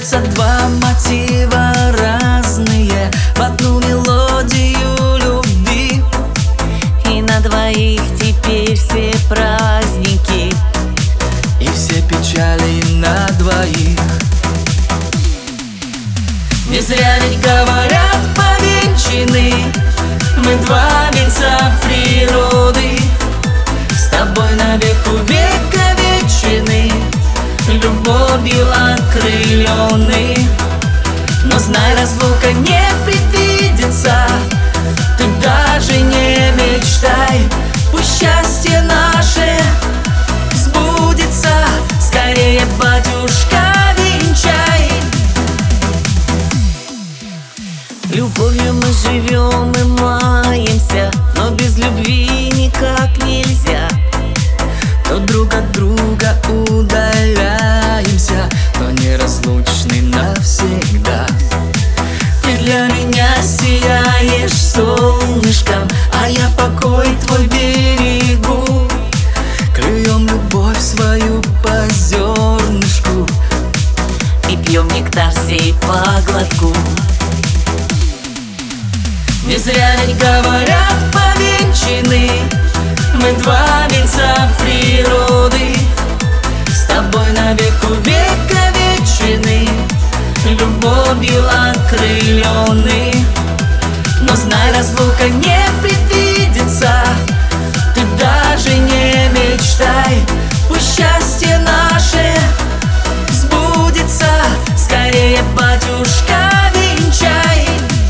сольются два мотива разные в одну мелодию любви. И на двоих теперь все праздники, и все печали на двоих. Не зря ведь говорят, повенчаны мы два венца природы. С тобой навек увековечены, любовью окрылены. Но знай, разлука не предвидится, ты даже не мечтай. Пусть счастье наше сбудется, скорее, батюшка, венчай. любовью мы живем и маемся, но без любви никак нельзя. То друг от друга удаляемся, но неразлучны навсегда. Ты для меня сияешь солнышком, а я покой твой берегу. Клюем любовь свою по зернышку и пьем нектар сей по глотку. Не зря ведь говорят, повенчаны мы два венца природы. С тобой навек увековечены, любовью окрылены. Но знай, разлука не предвидится, ты даже не мечтай. Пусть счастье наше сбудется, скорее, батюшка, венчай.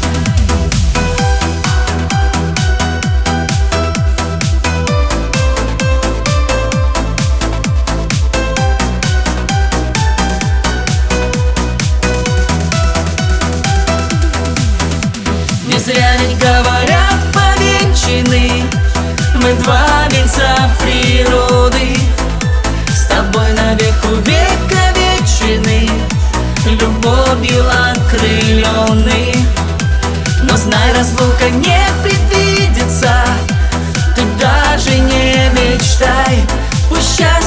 Не зря ведь говорят, повенчаны мы два венца природы. С тобой навек увековечены, любовью окрылены. Но знай, разлука не предвидится, ты даже не мечтай. Пусть счастье